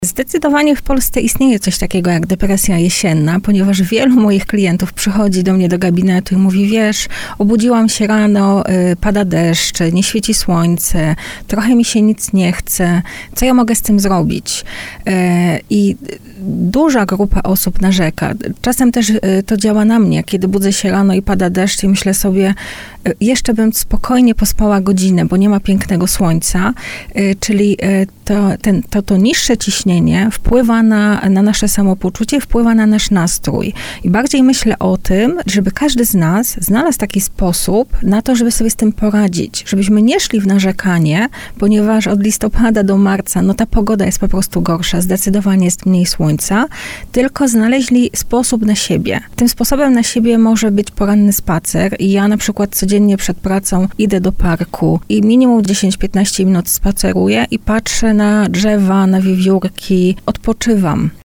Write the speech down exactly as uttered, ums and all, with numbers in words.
Zdecydowanie w Polsce istnieje coś takiego jak depresja jesienna, ponieważ wielu moich klientów przychodzi do mnie do gabinetu i mówi, wiesz, obudziłam się rano, y, pada deszcz, nie świeci słońce, trochę mi się nic nie chce, co ja mogę z tym zrobić? Y, I duża grupa osób narzeka. Czasem też y, to działa na mnie, kiedy budzę się rano i pada deszcz i myślę sobie, y, jeszcze bym spokojnie pospała godzinę, bo nie ma pięknego słońca, y, czyli y, to, ten, to, to niższe ciśnienie wpływa na, na nasze samopoczucie, wpływa na nasz nastrój. I bardziej myślę o tym, żeby każdy z nas znalazł taki sposób na to, żeby sobie z tym poradzić. Żebyśmy nie szli w narzekanie, ponieważ od listopada do marca, no ta pogoda jest po prostu gorsza, zdecydowanie jest mniej słońca, tylko znaleźli sposób na siebie. Tym sposobem na siebie może być poranny spacer i ja na przykład codziennie przed pracą idę do parku i minimum dziesięć do piętnastu minut spaceruję i patrzę na drzewa, na wiewiórki, odpoczywam.